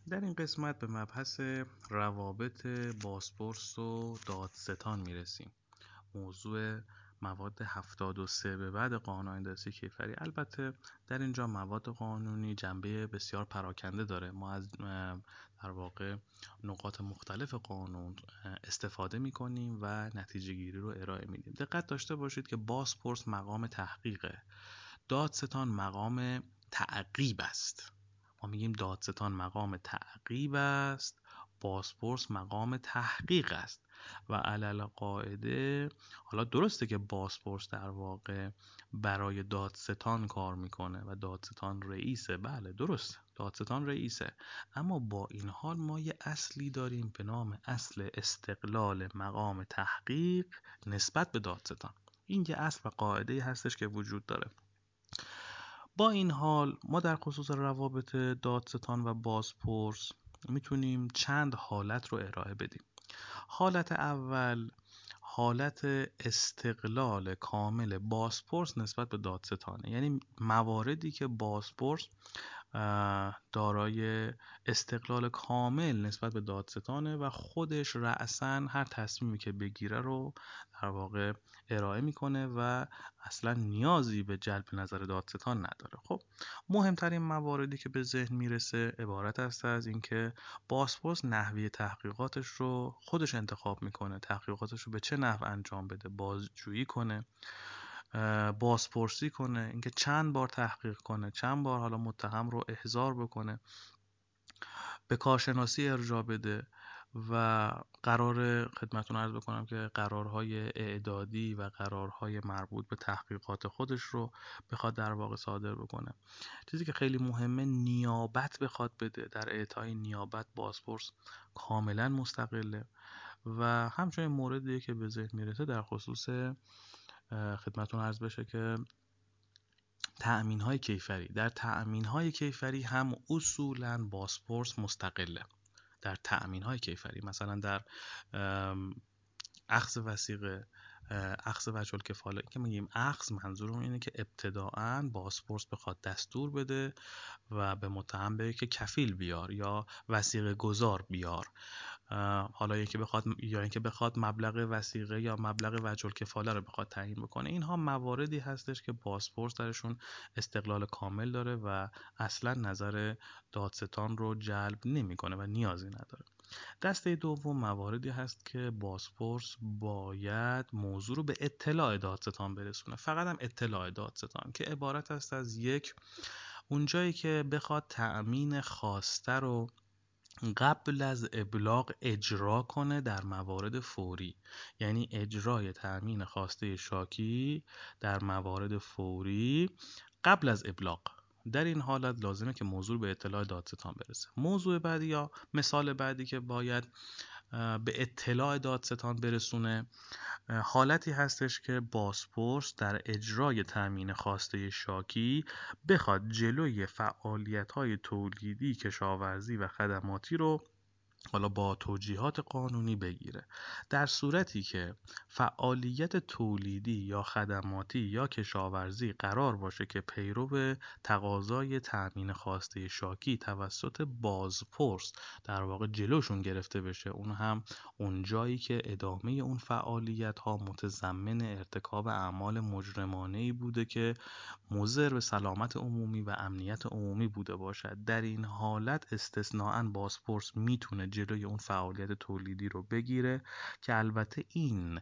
در این قسمت به مبحث روابط بازپرس و دادستان میرسیم. موضوع مواد 73 به بعد قانون اندازه کیفری. البته در اینجا مواد قانونی جنبه بسیار پراکنده داره. ما از در واقع نقاط مختلف قانون استفاده میکنیم و نتیجه گیری رو ارائه میدیم. دقت داشته باشید که بازپرس مقام تحقیقه، دادستان مقام تعقیب است. ما میگیم دادستان مقام تعقیب است، بازپرس مقام تحقیق است و علل قاعده. حالا درسته که بازپرس در واقع برای دادستان کار میکنه و دادستان رئیسه، بله درسته دادستان رئیسه، اما با این حال ما یه اصلی داریم به نام اصل استقلال مقام تحقیق نسبت به دادستان. این یه اصل و قاعده هستش که وجود داره. با این حال ما در خصوص روابط دادستان و بازپرس میتونیم چند حالت رو ارائه بدیم. حالت اول حالت استقلال کامل بازپرس نسبت به دادستانه، یعنی مواردی که بازپرس دارای استقلال کامل نسبت به دادستانه و خودش رأساً هر تصمیمی که بگیره رو در واقع ارائه میکنه و اصلا نیازی به جلب نظر دادستان نداره. خب مهمترین مواردی که به ذهن میرسه عبارت است از اینکه بازپرس نحوه تحقیقاتش رو خودش انتخاب میکنه، تحقیقاتش رو به چه نحو انجام بده، بازجویی کنه، بازپرسی کنه، اینکه چند بار تحقیق کنه، چند بار حالا متهم رو احضار بکنه، به کارشناسی ارجاع بده و قرار خدمتتون عرض بکنم که قرارهای اعدادی و قرارهای مربوط به تحقیقات خودش رو بخواد در واقع صادر بکنه. چیزی که خیلی مهمه نیابت بخواد بده. در اعطای نیابت بازپرس کاملا مستقله و همچنین موردی که به ذهن میرسه در خصوص خدمتتون عرض بشه که تأمین‌های کیفری. در تأمین‌های کیفری هم اصولاً بازپرس مستقله. در تأمین‌های کیفری مثلا در اخذ وثیقه، اخذ وجه الکفاله که میگیم اخذ، منظورم اینه که ابتداءً بازپرس بخواد دستور بده و به متهم بگه که کفیل بیار یا وثیقه گذار بیار، حالا اینکه بخواد مبلغ وثیقه یا مبلغ وجه الکفاله رو بخواد تعیین بکنه. اینها مواردی هستش که بازپرس درشون استقلال کامل داره و اصلا نظر دادستان رو جلب نمیکنه و نیازی نداره. دسته دوم مواردی هست که بازپرس باید موضوع رو به اطلاع دادستان برسونه، فقط هم اطلاع دادستان، که عبارت است از یک، اونجایی که بخواد تأمین خواسته رو قبل از ابلاغ اجرا کنه در موارد فوری، یعنی اجرای تأمین خواسته شاکی در موارد فوری قبل از ابلاغ. در این حالت لازمه که موضوع به اطلاع دادستان برسه. موضوع بعدی یا مثال بعدی که باید به اطلاع دادستان برسونه حالتی هستش که بازپرس در اجرای تأمین خواسته شاکی بخواد جلوی فعالیت‌های تولیدی، کشاورزی و خدماتی رو حالا با توجیهات قانونی بگیره. در صورتی که فعالیت تولیدی یا خدماتی یا کشاورزی قرار باشه که پیرو تقاضای تأمین خواسته شاکی توسط بازپرس در واقع جلوشون گرفته بشه، اون هم اون جایی که ادامه اون فعالیت ها متضمن ارتکاب اعمال مجرمانه‌ای بوده که مضر به سلامت عمومی و امنیت عمومی بوده باشد، در این حالت استثناءً بازپرس میتونه جلوی اون فعالیت تولیدی رو بگیره که البته این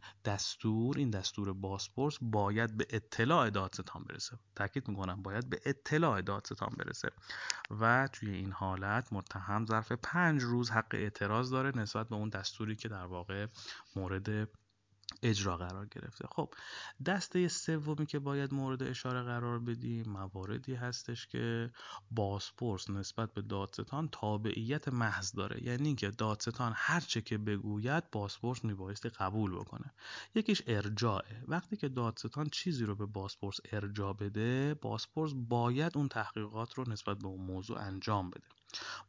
دستور بازپرس باید به اطلاع دادستان برسه. تاکید میکنم باید به اطلاع دادستان برسه و توی این حالت متهم ظرف 5 روز حق اعتراض داره نسبت به اون دستوری که در واقع مورد اجرا قرار گرفته. خب دسته سومی که باید مورد اشاره قرار بدیم مواردی هستش که بازپرس نسبت به دادستان تابعیت محض داره، یعنی که دادستان هر چه که بگوید بازپرس میبایستی قبول بکنه. یکیش ارجاعه. وقتی که دادستان چیزی رو به بازپرس ارجاع بده، بازپرس باید اون تحقیقات رو نسبت به اون موضوع انجام بده.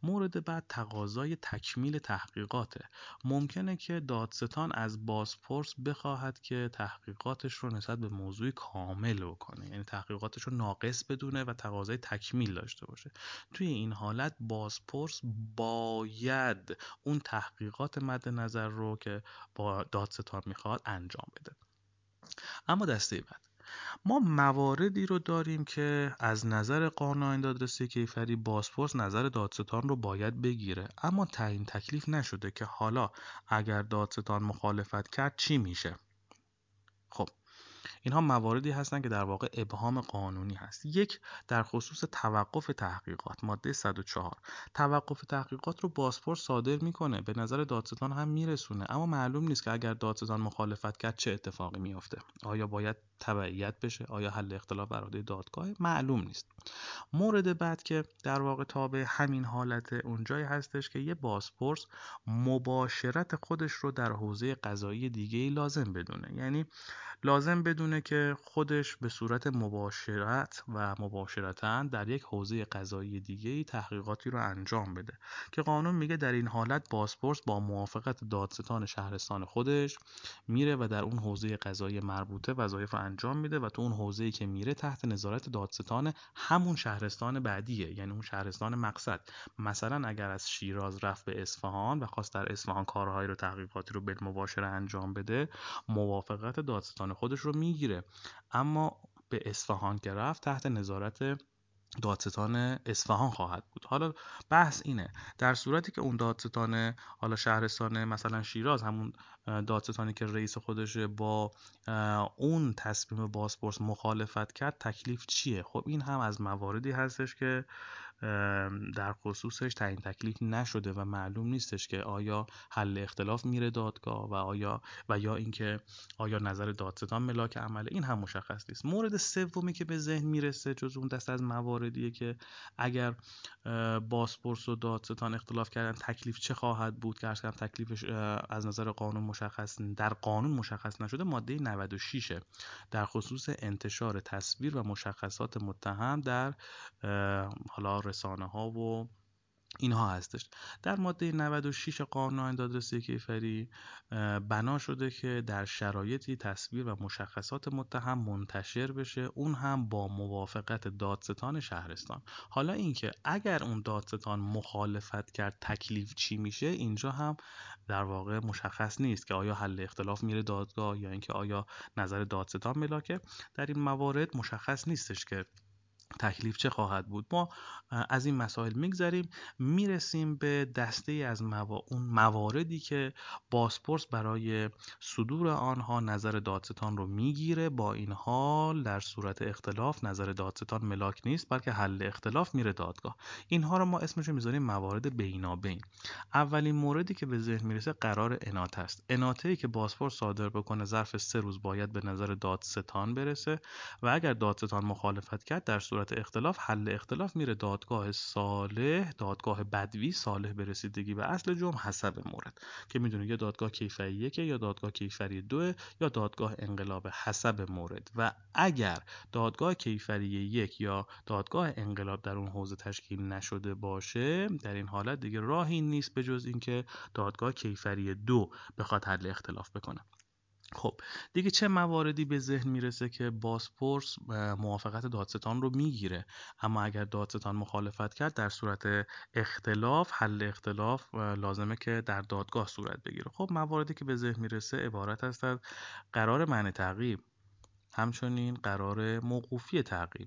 مورد بعد تقاضای تکمیل تحقیقاته. ممکنه که دادستان از بازپرس بخواهد که تحقیقاتش رو نسبت به موضوع کامل بکنه، یعنی تحقیقاتش رو ناقص بدونه و تقاضای تکمیل داشته باشه. توی این حالت بازپرس باید اون تحقیقات مد نظر رو که با دادستان میخواد انجام بده. اما دسته بعد ما مواردی رو داریم که از نظر قانون دادرسی کیفری بازپرس نظر دادستان رو باید بگیره، اما تعیین تکلیف نشده که حالا اگر دادستان مخالفت کرد چی میشه. خب اینها مواردی هستند که در واقع ابهام قانونی هست. یک، در خصوص توقف تحقیقات، ماده 104 توقف تحقیقات رو بازپرس صادر میکنه، به نظر دادستان هم میرسونه، اما معلوم نیست که اگر دادستان مخالفت کرد چه اتفاقی میفته. آیا باید تبعیت بشه؟ آیا حل اختلاف بر عهده دادگاه؟ معلوم نیست. مورد بعد که در واقع تابع همین حالت اونجایی هستش که یه بازپرس مباشرت خودش رو در حوزه قضایی دیگه‌ای لازم بدونه، یعنی لازم بدونه که خودش به صورت مباشرت و مباشرتاً در یک حوزه قضایی دیگه‌ای تحقیقاتی رو انجام بده که قانون میگه در این حالت بازپرس با موافقت دادستان شهرستان خودش میره و در اون حوزه قضایی مربوطه وظایف رو انجام میده و تو اون حوزه‌ای که میره تحت نظارت دادستان همون شهرستان بعدیه، یعنی اون شهرستان مقصد. مثلا اگر از شیراز رفت به اصفهان و خواست در اصفهان کارهایی رو تحقیقاتی رو بالمباشره انجام بده، موافقت دادستان خودش رو میگیره، اما به اصفهان که رفت تحت نظارت دادستان اصفهان خواهد بود. حالا بحث اینه در صورتی که اون دادستان حالا شهرستان مثلا شیراز، همون دادستانی که رئیس خودشه، با اون تصمیم بازپرس مخالفت کرد، تکلیف چیه؟ خب این هم از مواردی هستش که در خصوصش تعیین تکلیف نشده و معلوم نیستش که آیا حل اختلاف میره دادگاه و یا اینکه آیا نظر دادستان ملاک عمله. این هم مشخص نیست. مورد سومی که به ذهن میرسه جز اون دسته از مواردیه که اگر بازپرس و دادستان اختلاف کردن تکلیف چه خواهد بود، که عرض کردم تکلیفش از نظر قانون در قانون مشخص نشده. ماده 96 در خصوص انتشار تصویر و مشخصات متهم در حالا رسانه ها و اینها هستش. در ماده 96 قانون دادرسی کیفری بنا شده که در شرایطی تصویر و مشخصات متهم منتشر بشه، اون هم با موافقت دادستان شهرستان. حالا اینکه اگر اون دادستان مخالفت کرد تکلیف چی میشه، اینجا هم در واقع مشخص نیست که آیا حل اختلاف میره دادگاه یا اینکه آیا نظر دادستان ملاکه. در این موارد مشخص نیستش که تکلیف چه خواهد بود. ما از این مسائل میگذریم، میرسیم به دسته از اون مواردی که بازپرس برای صدور آنها نظر دادستان رو میگیره. با این حال در صورت اختلاف نظر دادستان ملاک نیست، بلکه حل اختلاف میره دادگاه. اینها رو ما اسمش رو میذاریم موارد بینابین. اولین موردی که به ذهن میرسه قرار اناطه است. اناطه‌ای که بازپرس صادر بکنه ظرف 3 روز باید به نظر دادستان برسه و اگر دادستان مخالفت کرد در صورت اختلاف حل اختلاف میره دادگاه صالح، دادگاه بدوی صالح به رسیدگی به اصل جرم حسب مورد، که میدونید یا دادگاه کیفری 1 یا دادگاه کیفری 2 یا دادگاه انقلاب حسب مورد. و اگر دادگاه کیفری 1 یا دادگاه انقلاب در اون حوزه تشکیل نشده باشه، در این حالت دیگه راهی نیست به جز اینکه دادگاه کیفری 2 بخواد حل اختلاف بکنه. خب دیگه چه مواردی به ذهن میرسه که بازپرس موافقت دادستان رو میگیره، اما اگر دادستان مخالفت کرد در صورت اختلاف حل اختلاف لازمه که در دادگاه صورت بگیره. خب مواردی که به ذهن میرسه عبارت است از قرار منع تعقیب، همچنین قرار موقوفی تعقیب،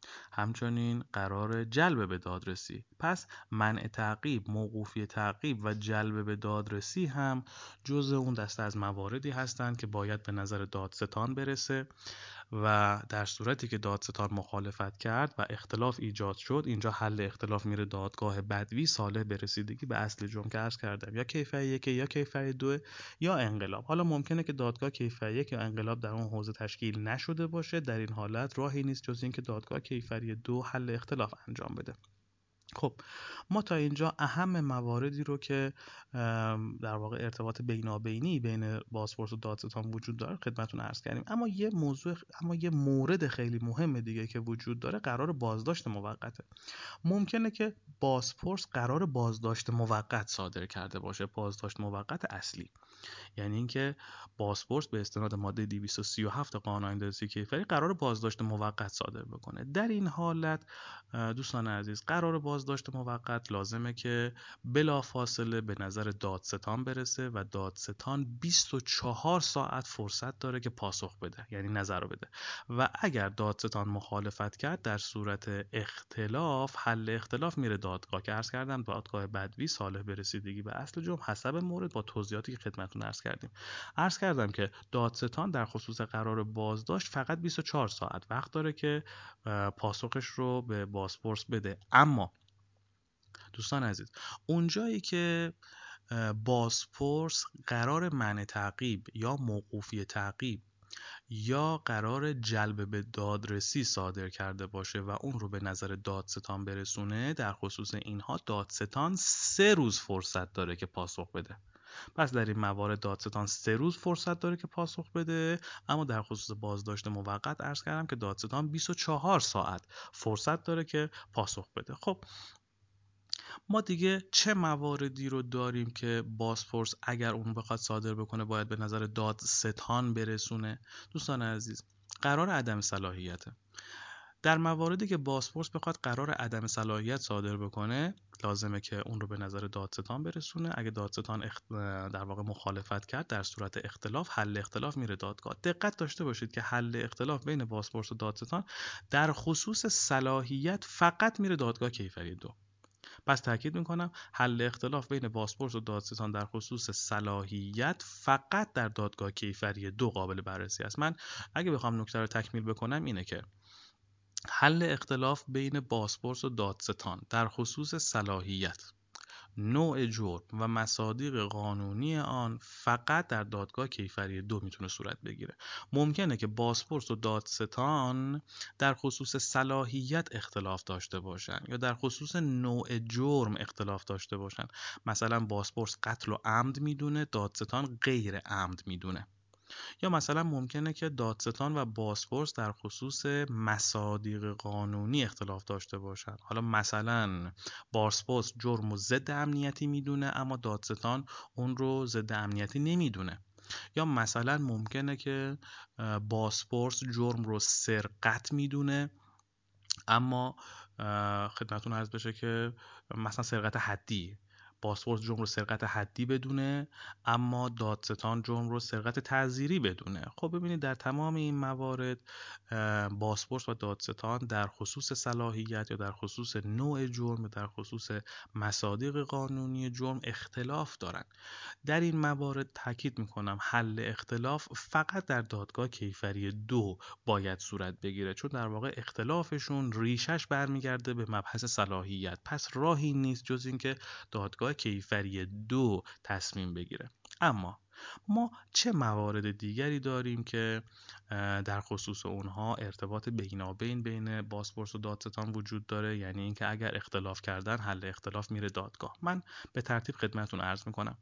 همچنین قرار جلب به دادرسی. پس منع تعقیب، موقوفی تعقیب و جلب به دادرسی هم جزء اون دسته از مواردی هستند که باید به نظر دادستان برسه و در صورتی که دادستان مخالفت کرد و اختلاف ایجاد شد، اینجا حل اختلاف میره دادگاه بدوی صالح به رسیدگی به اصل جرم که عرض کردم، یا کیفری 1 یا کیفری 2 یا انقلاب. حالا ممکنه که دادگاه کیفری 1 یا انقلاب در اون حوزه تشکیل نشده باشه، در این حالت راهی نیست جز اینکه دادگاه کیفری 2 حل اختلاف انجام بده. خب ما تا اینجا اهم مواردی رو که در واقع ارتباط بینابینی بین بازپرس و دادستان وجود داره خدمتتون عرض کردیم. اما یه مورد خیلی مهم دیگه که وجود داره قرار بازداشت موقته. ممکنه که بازپرس قرار بازداشت موقت صادر کرده باشه، بازداشت موقت اصلی. یعنی اینکه بازپرس به استناد ماده 237 قانون آیین کیفری قرار بازداشت موقت صادر بکنه. در این حالت دوستان عزیز، قرار بازداشت موقت لازمه که بلافاصله به نظر دادستان برسه و دادستان 24 ساعت فرصت داره که پاسخ بده، یعنی نظر رو بده. و اگر دادستان مخالفت کرد، در صورت اختلاف حل اختلاف میره دادگاه که عرض کردم دادگاه بدوی صالح به رسیدگی به اصل جرم حسب مورد با توضیحاتی که خدمتتون عرض کردم که دادستان در خصوص قرار بازداشت فقط 24 ساعت وقت داره که پاسخش رو به بازپرس بده. اما دوستان عزیز، اونجایی که بازپرس قرار منع تعقیب یا موقوفی تعقیب یا قرار جلب به دادرسی صادر کرده باشه و اون رو به نظر دادستان برسونه، در خصوص اینها دادستان 3 روز فرصت داره که پاسخ بده. پس در این موارد دادستان 3 روز فرصت داره که پاسخ بده. اما در خصوص بازداشت موقت عرض کردم که دادستان 24 ساعت فرصت داره که پاسخ بده. خب ما دیگه چه مواردی رو داریم که بازپرس اگر اون بخواد صادر بکنه باید به نظر دادستان برسونه؟ دوستان عزیز، قرار عدم صلاحیته. در مواردی که بازپرس بخواد قرار عدم صلاحیت صادر بکنه، لازمه که اون رو به نظر دادستان برسونه. اگه دادستان در واقع مخالفت کرد، در صورت اختلاف حل اختلاف میره دادگاه. دقت داشته باشید که حل اختلاف بین بازپرس و دادستان در خصوص صلاحیت فقط میره دادگاه کیفری 2. پس تاکید میکنم حل اختلاف بین بازپرس و دادستان در خصوص صلاحیت فقط در دادگاه کیفری 2 قابل بررسی است. من اگه بخوام نکته رو تکمیل بکنم اینه که حل اختلاف بین بازپرس و دادستان در خصوص صلاحیت، نوع جرم و مصادیق قانونی آن فقط در دادگاه کیفری 2 میتونه صورت بگیره. ممکنه که بازپرس و دادستان در خصوص صلاحیت اختلاف داشته باشن یا در خصوص نوع جرم اختلاف داشته باشن. مثلا بازپرس قتل و عمد میدونه، دادستان غیر عمد میدونه. یا مثلا ممکنه که دادستان و بازپرس در خصوص مصادیق قانونی اختلاف داشته باشند. حالا مثلا بازپرس جرم و ضد امنیتی میدونه اما دادستان اون رو ضد امنیتی نمیدونه. یا مثلا ممکنه که بازپرس جرم رو سرقت میدونه اما خدمتتون عرض بشه که مثلا سرقت حدی، بازپرس جرم رو سرقت حدی بدونه اما دادستان جرم رو سرقت تعزیری بدونه. خب ببینید در تمام این موارد بازپرس و دادستان در خصوص صلاحیت یا در خصوص نوع جرم یا در خصوص مصادیق قانونی جرم اختلاف دارن. در این موارد تاکید میکنم حل اختلاف فقط در دادگاه کیفری 2 باید صورت بگیره، چون در واقع اختلافشون ریشش برمیگرده به مبحث صلاحیت. پس راهی نیست جز اینکه دادگاه کیفری 2 تصمیم بگیره. اما ما چه موارد دیگری داریم که در خصوص اونها ارتباط بینابین بین بازپرس و دادستان وجود داره؟ یعنی اینکه اگر اختلاف کردن حل اختلاف میره دادگاه. من به ترتیب خدمتتون عرض میکنم.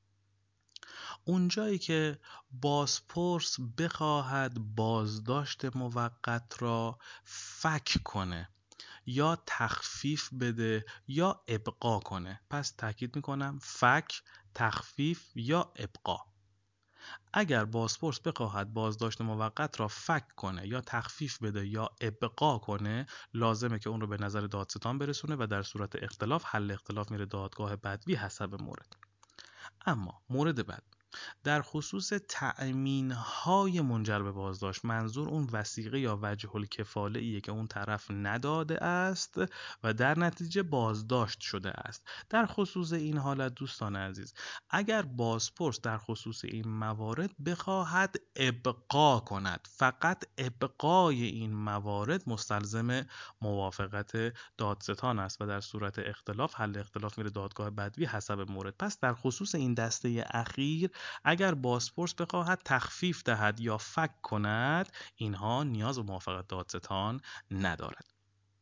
اونجایی که بازپرس بخواهد بازداشت موقت را فک کنه یا تخفیف بده یا ابقا کنه، پس تاکید میکنم فک، تخفیف یا ابقا. اگر بازپرس بخواهد بازداشت موقت را فک کنه یا تخفیف بده یا ابقا کنه، لازمه که اون رو به نظر دادستان برسونه و در صورت اختلاف حل اختلاف میره دادگاه بدوی حسب مورد. اما مورد بعد در خصوص تأمین‌های منجر به بازداشت، منظور اون وثیقه یا وجه الکفاله ایه که اون طرف نداده است و در نتیجه بازداشت شده است. در خصوص این حالت دوستان عزیز، اگر بازپرس در خصوص این موارد بخواهد ابقا کند، فقط ابقای این موارد مستلزم موافقت دادستان است و در صورت اختلاف حل اختلاف میره دادگاه بدوی حسب مورد. پس در خصوص این دسته اخیر اگر بازپرس بخواهد تخفیف دهد یا فک کند، اینها نیاز به موافقت دادستان ندارد.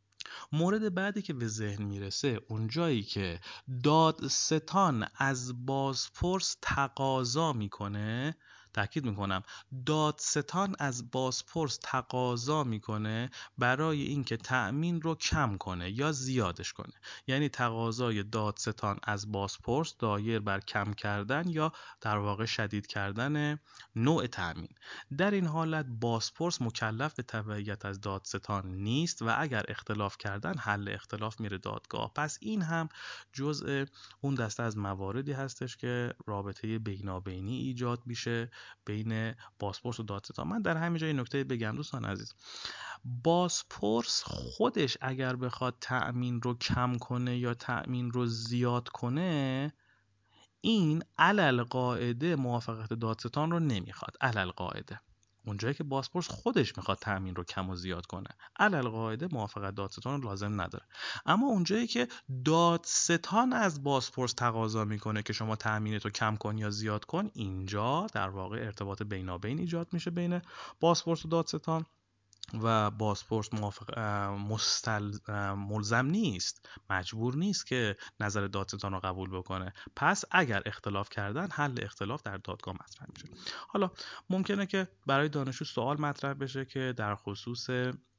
مورد بعدی که به ذهن میرسه اونجایی که دادستان از بازپرس تقاضا میکنه، تأکید میکنم دادستان از بازپرس تقاضا میکنه برای اینکه تأمین رو کم کنه یا زیادش کنه. یعنی تقاضای دادستان از بازپرس دایر بر کم کردن یا در واقع شدید کردن نوع تأمین. در این حالت بازپرس مکلف به تبعیت از دادستان نیست و اگر اختلاف کردن حل اختلاف میره دادگاه. پس این هم جزء اون دسته از مواردی هستش که رابطه بینابینی ایجاد میشه بین بازپرس و دادستان. من در همین جای نکته بگم دوستان عزیز، بازپرس خودش اگر بخواد تأمین رو کم کنه یا تأمین رو زیاد کنه، این علل قاعده موافقت دادستان رو نمیخواد. علل قاعده اونجایی که بازپرس خودش میخواد تأمین رو کم و زیاد کنه، علل قاعده موافقت دادستان رو لازم نداره. اما اونجایی که دادستان از بازپرس تقاضا میکنه که شما تأمینت رو کم کن یا زیاد کن، اینجا در واقع ارتباط بینابین ایجاد میشه بین بازپرس و دادستان و بازپرس ملزم نیست، مجبور نیست که نظر دادستان رو قبول بکنه. پس اگر اختلاف کردن حل اختلاف در دادگاه مطرح میشه. حالا ممکنه که برای دانشجو سوال مطرح بشه که در خصوص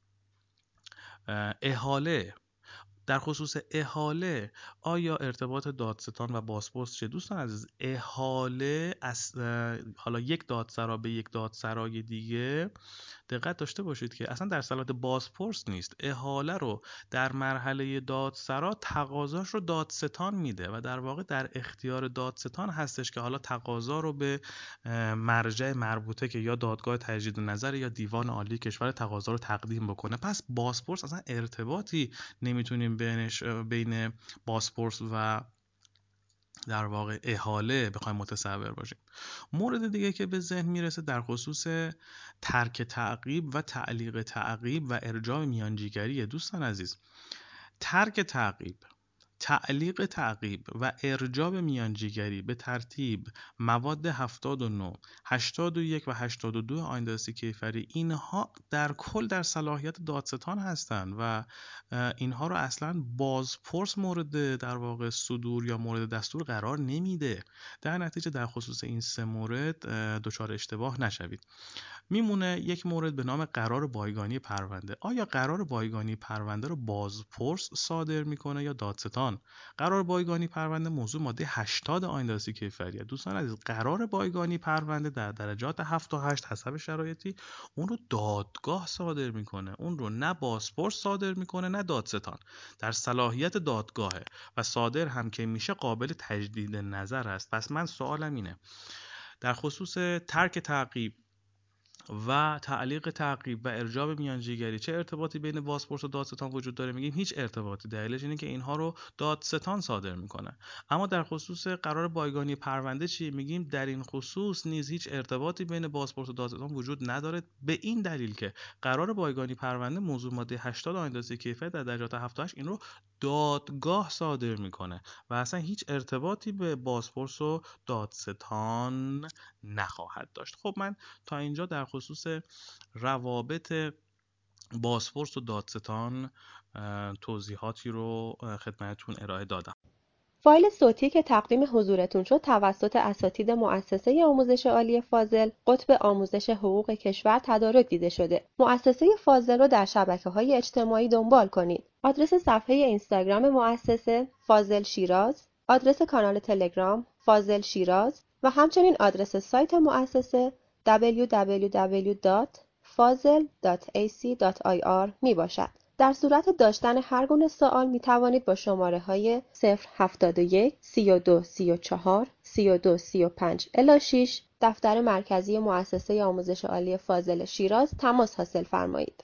احاله آیا ارتباط دادستان و بازپرس چه؟ دوستان عزیز، احاله حالا یک دادسرا به یک دادسرای دیگه، دقت داشته باشید که اصلا در صلاحیت بازپرس نیست. احاله رو در مرحله دادسرا تقاضاش رو دادستان میده و در واقع در اختیار دادستان هستش که حالا تقاضا رو به مرجع مربوطه که یا دادگاه تجدید نظر یا دیوان عالی کشور تقاضا رو تقدیم بکنه. پس بازپرس اصلا ارتباطی نمیتونیم بین بازپرس و در واقع احاله بخوایم متصور باشیم. مورد دیگه که به ذهن میرسه در خصوص ترک تعقیب و تعلیق تعقیب و ارجاع میانجیگری. دوستان عزیز، ترک تعقیب، تعلیق تعقیب و ارجاع میانجیگری به ترتیب مواد 79 81 و 82 آیین دادرسی کیفری، اینها در کل در صلاحیت دادستان هستند و اینها رو اصلا بازپرس مورد در واقع صدور یا مورد دستور قرار نمیده. در نتیجه در خصوص این سه مورد دچار اشتباه نشوید. میمونه یک مورد به نام قرار بایگانی پرونده. آیا قرار بایگانی پرونده رو بازپرس صادر میکنه یا دادستان؟ قرار بایگانی پرونده موضوع ماده 80 آیین دادرسی کیفریه. دوستان عزیز، قرار بایگانی پرونده در درجات 7 تا 8 حسب شرایطی اون رو دادگاه صادر میکنه، اون رو نه بازپرس صادر میکنه نه دادستان. در صلاحیت دادگاهه و صادر هم که میشه قابل تجدید نظر است. پس من سوالم اینه، در خصوص ترک تعقیب و تعلیق تعقیب و ارجاع میانجیگری چه ارتباطی بین بازپرس و دادستان وجود داره؟ میگیم هیچ ارتباطی. دلیلش اینه که اینها رو دادستان صادر میکنه. اما در خصوص قرار بایگانی پرونده چی؟ میگیم در این خصوص نیز هیچ ارتباطی بین بازپرس و دادستان وجود نداره، به این دلیل که قرار بایگانی پرونده موضوع ماده 80 آیین دادرسی کیفر در درجات 7 تا 8 این رو دادگاه صادر میکنه و اصلا هیچ ارتباطی به بازپرس و دادستان نخواهد داشت. خب من تا اینجا در خصوص روابط بازپرس و دادستان توضیحاتی رو خدمتتون ارائه دادم. فایل صوتی که تقدیم حضورتون شد توسط اساتید مؤسسه آموزش عالی فاضل قطب آموزش حقوق کشور تدارک دیده شده. مؤسسه فاضل رو در شبکه‌های اجتماعی دنبال کنید. آدرس صفحه اینستاگرام مؤسسه فاضل شیراز، آدرس کانال تلگرام فاضل شیراز و همچنین آدرس سایت مؤسسه www.fazil.ac.ir می باشد. در صورت داشتن هر گونه سوال می توانید با شماره های 071 32 34 32 35 الی 6 دفتر مرکزی مؤسسه آموزش عالی فاضل شیراز تماس حاصل فرمایید.